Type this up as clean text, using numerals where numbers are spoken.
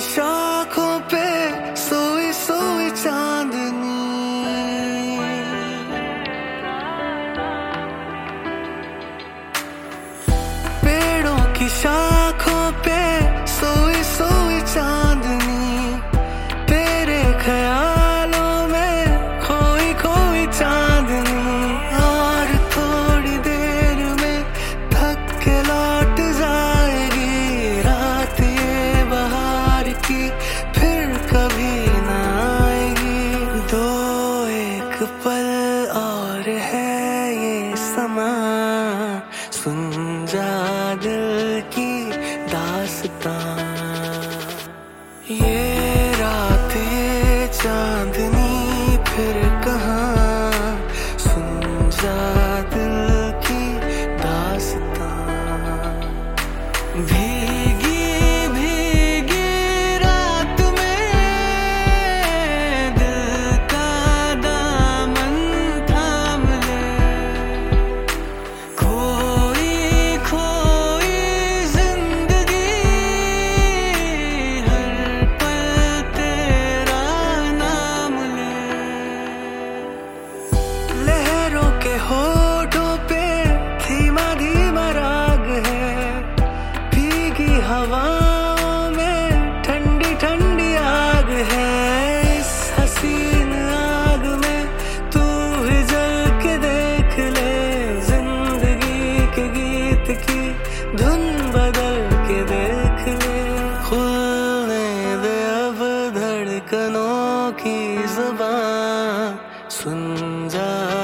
शाखों पे सोई सोई चांदनी, पेड़ों की शाखों पे सोई सोई चांदनी, तेरे ख्यालों में खोई खोई चांदनी। और थोड़ी देर में थक के लौट जाएगी रात ये बहार की, फिर कभी ना आएगी। दो एक पल और है ये समा, सुन जा दिल की दास्तां। ये रात ये चांदनी फिर कहाँ, सुन जा दिल की दास्तां। भीगी भीगी रात में दिल का दामन थाम ले, खोई खोई जिंदगी हर पल तेरा नाम ले। लहरों के होठों पे धीमा धीमा राग है, भीगी हवाओं में ठंडी ठंडी आग है। इस हसीन आग में तू भी जल के देख ले, जिंदगी के गीत की धुन बदल के देख ले। खुलने दे अब धड़कनों की जुबां, सुन जा